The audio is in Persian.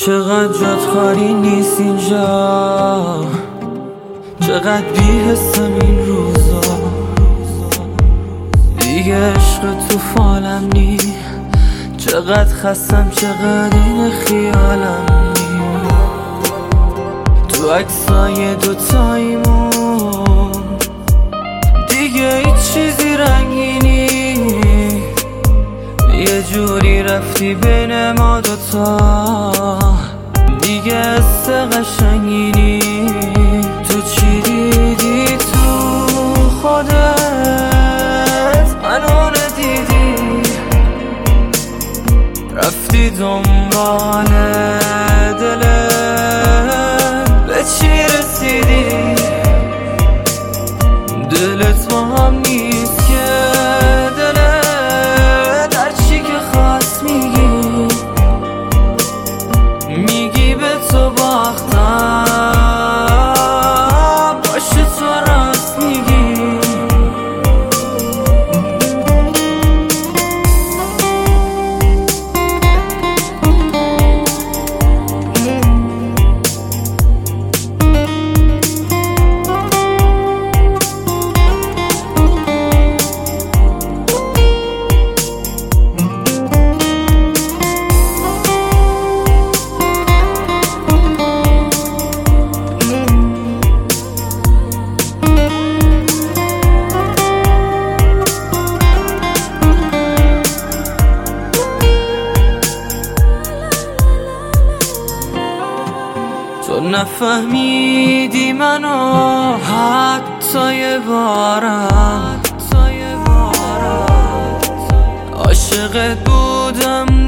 چقدر جات خالی نیست اینجا، چقدر بی‌حسم این روزا. دیگه عشق تو فالم نی، چقدر خستم، چقدر این خیالم نی. تو عکسای دوتاییمون دیگه هیچ چیزی رنگینی، یه جوری رفتی بین ما دوتا، دیگه حس قشنگینی. تو چی دیدی تو خودت منو ندیدی، رفتی دنبال دلت، به چی رسیدی؟ دلت با هم نیست که دلت هر چی که خواست میگی به تو باختم، باشه تو راست میگی. تو نفهمیدی منو حتی یه بارم، عاشقت بودم